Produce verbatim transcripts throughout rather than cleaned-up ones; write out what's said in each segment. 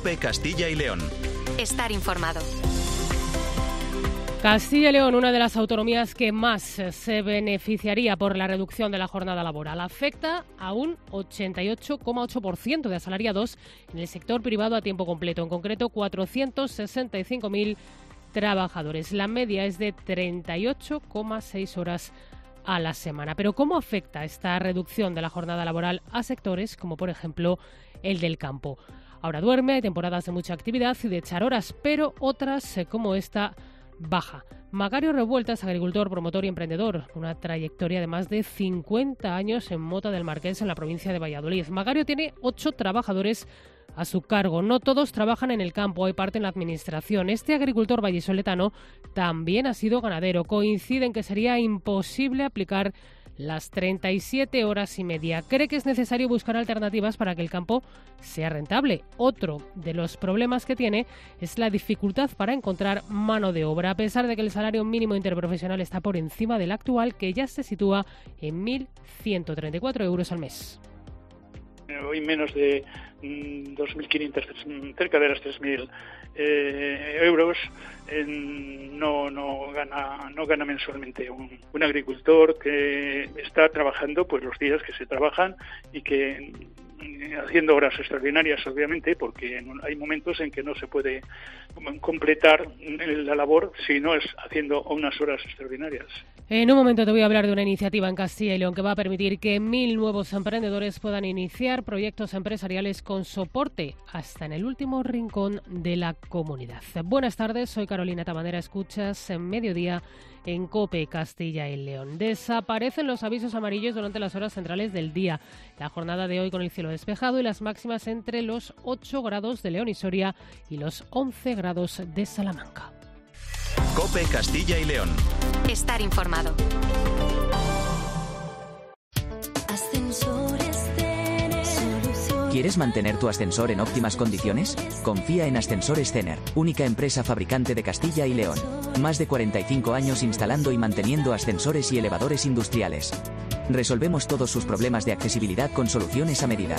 COPE Castilla y León. Estar informado. Castilla y León, una de las autonomías que más se beneficiaría por la reducción de la jornada laboral, afecta a un ochenta y ocho coma ocho por ciento de asalariados en el sector privado a tiempo completo, en concreto cuatrocientos sesenta y cinco mil trabajadores. La media es de treinta y ocho coma seis horas a la semana. Pero ¿cómo afecta esta reducción de la jornada laboral a sectores como, por ejemplo, el del campo? Ahora duerme, hay temporadas de mucha actividad y de echar horas, pero otras, como esta, baja. Magario Revueltas, agricultor, promotor y emprendedor, una trayectoria de más de cincuenta años en Mota del Marqués, en la provincia de Valladolid. Magario tiene ocho trabajadores a su cargo. No todos trabajan en el campo, hay parte en la administración. Este agricultor vallisoletano también ha sido ganadero. Coincide en que sería imposible aplicar las treinta y siete horas y media. Cree que es necesario buscar alternativas para que el campo sea rentable. Otro de los problemas que tiene es la dificultad para encontrar mano de obra, a pesar de que el salario mínimo interprofesional está por encima del actual, que ya se sitúa en mil ciento treinta y cuatro euros al mes. Hoy menos de mm, dos mil quinientos, cerca de las tres mil eh, euros, eh, no no gana no gana mensualmente un, un agricultor que está trabajando pues los días que se trabajan y que haciendo horas extraordinarias, obviamente, porque hay momentos en que no se puede completar la labor si no es haciendo unas horas extraordinarias. En un momento te voy a hablar de una iniciativa en Castilla y León que va a permitir que mil nuevos emprendedores puedan iniciar proyectos empresariales con soporte hasta en el último rincón de la comunidad. Buenas tardes, soy Carolina Tabanera, escuchas en Mediodía en COPE Castilla y León. Desaparecen los avisos amarillos durante las horas centrales del día. La jornada de hoy con el cielo despejado y las máximas entre los ocho grados de León y Soria y los once grados de Salamanca. COPE Castilla y León. Estar informado. ¿Quieres mantener tu ascensor en óptimas condiciones? Confía en Ascensores Cener, única empresa fabricante de Castilla y León. Más de cuarenta y cinco años instalando y manteniendo ascensores y elevadores industriales. Resolvemos todos sus problemas de accesibilidad con soluciones a medida.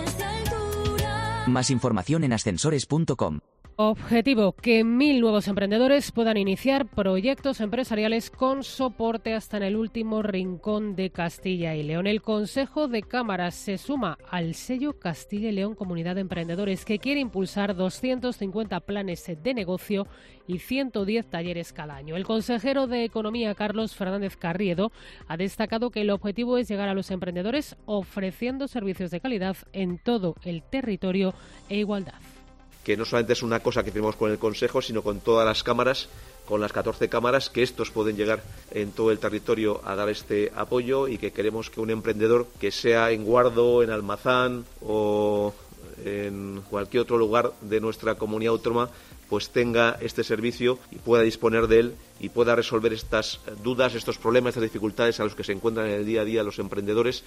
Más información en ascensores punto com. Objetivo, que mil nuevos emprendedores puedan iniciar proyectos empresariales con soporte hasta en el último rincón de Castilla y León. El Consejo de Cámaras se suma al sello Castilla y León Comunidad de Emprendedores, que quiere impulsar doscientos cincuenta planes de negocio y ciento diez talleres cada año. El consejero de Economía, Carlos Fernández Carriedo, ha destacado que el objetivo es llegar a los emprendedores ofreciendo servicios de calidad en todo el territorio e igualdad. Que no solamente es una cosa que tenemos con el Consejo, sino con todas las cámaras, con las catorce cámaras, que estos pueden llegar en todo el territorio a dar este apoyo y que queremos que un emprendedor que sea en Guardo, en Almazán o en cualquier otro lugar de nuestra comunidad autónoma pues tenga este servicio y pueda disponer de él y pueda resolver estas dudas, estos problemas, estas dificultades a los que se encuentran en el día a día los emprendedores.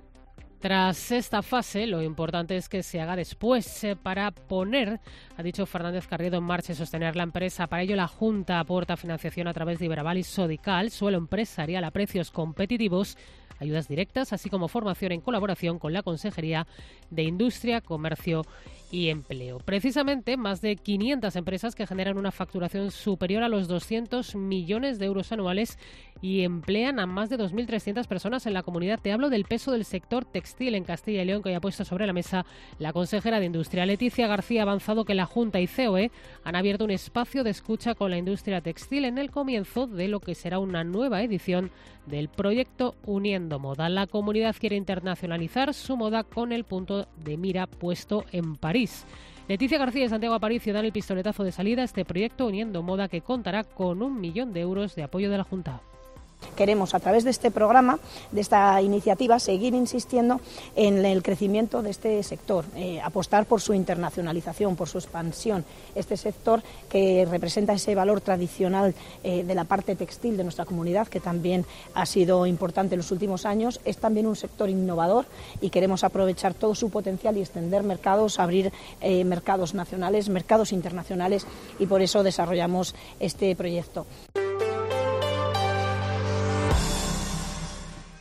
Tras esta fase, lo importante es que se haga después eh, para poner, ha dicho Fernández Carriedo, en marcha y sostener la empresa. Para ello, la Junta aporta financiación a través de Iberaval y Sodical, suelo empresarial a precios competitivos, ayudas directas, así como formación en colaboración con la Consejería de Industria, Comercio y Empleo. Precisamente, más de quinientas empresas que generan una facturación superior a los doscientos millones de euros anuales y emplean a más de dos mil trescientas personas en la comunidad. Te hablo del peso del sector textil en Castilla y León, que hoy ha puesto sobre la mesa la consejera de Industria. Leticia García ha avanzado que la Junta y C O E han abierto un espacio de escucha con la industria textil en el comienzo de lo que será una nueva edición del proyecto Uniendo Moda. La comunidad quiere internacionalizar su moda con el punto de mira puesto en París. Leticia García y Santiago Aparicio dan el pistoletazo de salida a este proyecto Uniendo Moda, que contará con un millón de euros de apoyo de la Junta. Queremos, a través de este programa, de esta iniciativa, seguir insistiendo en el crecimiento de este sector, eh, apostar por su internacionalización, por su expansión. Este sector que representa ese valor tradicional eh, de la parte textil de nuestra comunidad, que también ha sido importante en los últimos años, es también un sector innovador y queremos aprovechar todo su potencial y extender mercados, abrir eh, mercados nacionales, mercados internacionales, y por eso desarrollamos este proyecto.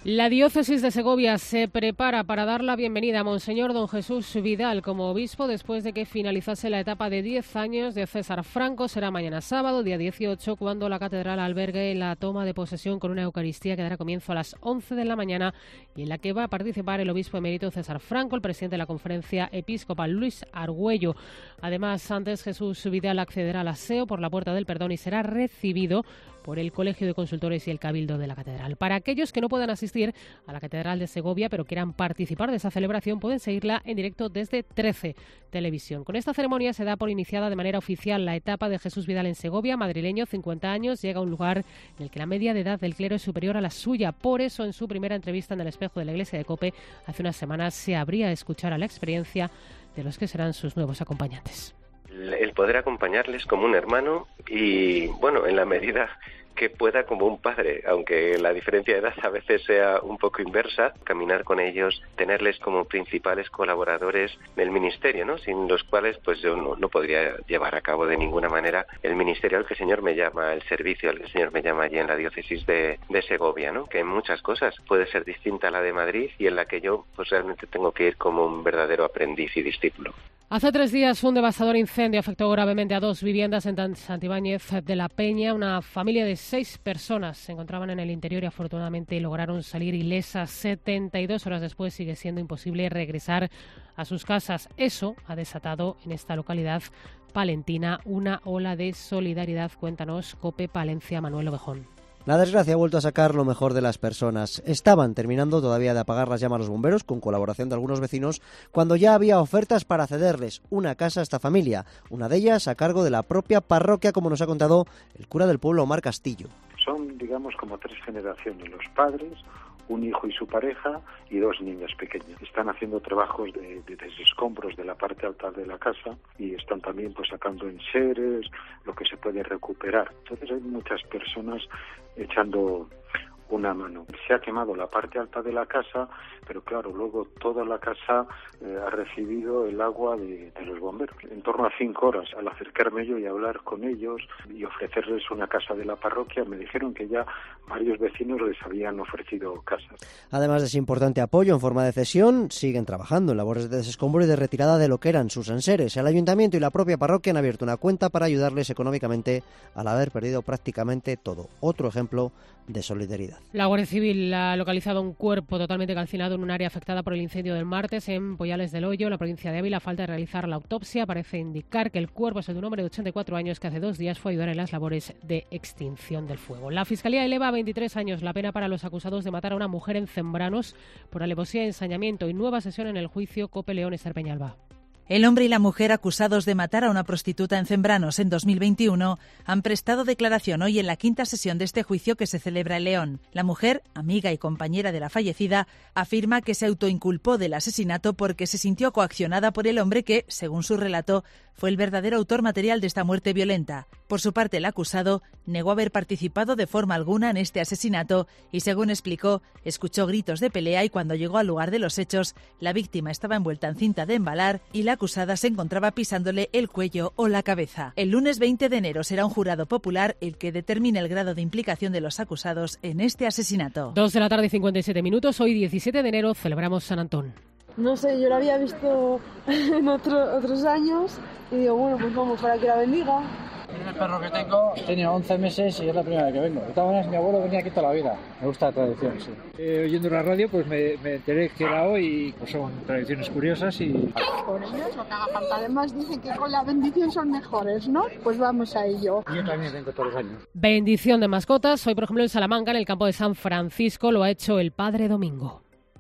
La diócesis de Segovia se prepara para dar la bienvenida a Monseñor Don Jesús Vidal como obispo después de que finalizase la etapa de diez años de César Franco. Será mañana sábado, día dieciocho, cuando la catedral albergue la toma de posesión con una Eucaristía que dará comienzo a las once de la mañana y en la que va a participar el obispo emérito César Franco, el presidente de la Conferencia Episcopal Luis Argüello. Además, antes Jesús Vidal accederá al aseo por la Puerta del Perdón y será recibido por el Colegio de Consultores y el Cabildo de la Catedral. Para aquellos que no puedan asistir a la Catedral de Segovia, pero quieran participar de esa celebración, pueden seguirla en directo desde trece Televisión. Con esta ceremonia se da por iniciada de manera oficial la etapa de Jesús Vidal en Segovia. Madrileño, cincuenta años, llega a un lugar en el que la media de edad del clero es superior a la suya. Por eso, en su primera entrevista en el espejo de la Iglesia de COPE, hace unas semanas se abría a escuchar a la experiencia de los que serán sus nuevos acompañantes. El poder acompañarles como un hermano y, bueno, en la medida que pueda como un padre, aunque la diferencia de edad a veces sea un poco inversa, caminar con ellos, tenerles como principales colaboradores del ministerio, ¿no? Sin los cuales pues yo no, no podría llevar a cabo de ninguna manera el ministerio al que el Señor me llama, el servicio al que el Señor me llama allí en la diócesis de, de Segovia, ¿no? Que en muchas cosas puede ser distinta a la de Madrid y en la que yo pues realmente tengo que ir como un verdadero aprendiz y discípulo. Hace tres días un devastador incendio afectó gravemente a dos viviendas en Santibáñez de la Peña. Una familia de seis personas se encontraban en el interior y afortunadamente lograron salir ilesas. setenta y dos horas después sigue siendo imposible regresar a sus casas. Eso ha desatado en esta localidad palentina una ola de solidaridad. Cuéntanos, COPE Palencia, Manuel Ovejón. La desgracia ha vuelto a sacar lo mejor de las personas. Estaban terminando todavía de apagar las llamas los bomberos, con colaboración de algunos vecinos, cuando ya había ofertas para cederles una casa a esta familia, una de ellas a cargo de la propia parroquia, como nos ha contado el cura del pueblo, Omar Castillo. Son, digamos, como tres generaciones, los padres, un hijo y su pareja y dos niñas pequeñas. Están haciendo trabajos de, de desescombros de la parte alta de la casa y están también pues sacando enseres, lo que se puede recuperar. Entonces hay muchas personas echando una mano. Se ha quemado la parte alta de la casa, pero claro, luego toda la casa eh, ha recibido el agua de, de los bomberos. En torno a cinco horas, al acercarme yo y hablar con ellos y ofrecerles una casa de la parroquia, me dijeron que ya varios vecinos les habían ofrecido casas. Además de ese importante apoyo en forma de cesión, siguen trabajando en labores de desescombro y de retirada de lo que eran sus enseres. El ayuntamiento y la propia parroquia han abierto una cuenta para ayudarles económicamente al haber perdido prácticamente todo. Otro ejemplo de solidaridad. La Guardia Civil ha localizado un cuerpo totalmente calcinado en un área afectada por el incendio del martes en Poyales del Hoyo, en la provincia de Ávila. A falta de realizar la autopsia, parece indicar que el cuerpo es el de un hombre de ochenta y cuatro años que hace dos días fue a ayudar en las labores de extinción del fuego. La Fiscalía eleva a veintitrés años la pena para los acusados de matar a una mujer en Zembranos por alevosía y ensañamiento, y nueva sesión en el juicio COPE León Esther Peñalba. El hombre y la mujer acusados de matar a una prostituta en Zembranos en dos mil veintiuno han prestado declaración hoy en la quinta sesión de este juicio que se celebra en León. La mujer, amiga y compañera de la fallecida, afirma que se autoinculpó del asesinato porque se sintió coaccionada por el hombre que, según su relato, fue el verdadero autor material de esta muerte violenta. Por su parte, el acusado negó haber participado de forma alguna en este asesinato y, según explicó, escuchó gritos de pelea y cuando llegó al lugar de los hechos, la víctima estaba envuelta en cinta de embalar y la acusada se encontraba pisándole el cuello o la cabeza. El lunes veinte de enero será un jurado popular el que determine el grado de implicación de los acusados en este asesinato. Dos de la tarde y cincuenta y siete minutos. Hoy, diecisiete de enero, celebramos San Antón. No sé, yo lo había visto en otro, otros años y digo, bueno, pues vamos para que la bendiga. El perro que tengo tiene once meses y es la primera vez que vengo. De todas maneras, mi abuelo venía aquí toda la vida. Me gusta la tradición, sí. Eh, oyendo la radio, pues me, me enteré que era hoy y pues son tradiciones curiosas y... Por ellos lo que haga falta. Además dicen que con la bendición son mejores, ¿no? Pues vamos a ello. Yo también vengo todos los años. Bendición de mascotas. Hoy, por ejemplo, en Salamanca, en el campo de San Francisco, lo ha hecho el Padre Domingo.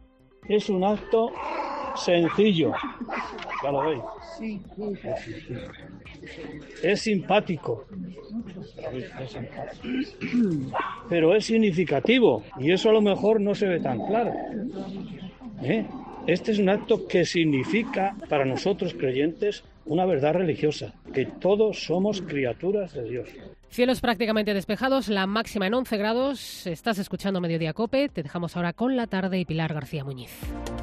Es un acto sencillo, ya lo veis. Sí, sí, sí. Es simpático, pero es significativo y eso a lo mejor no se ve tan claro. ¿Eh? Este es un acto que significa para nosotros creyentes una verdad religiosa, que todos somos criaturas de Dios. Cielos prácticamente despejados, la máxima en once grados. Estás escuchando Mediodía COPE. Te dejamos ahora con la tarde y Pilar García Muñiz.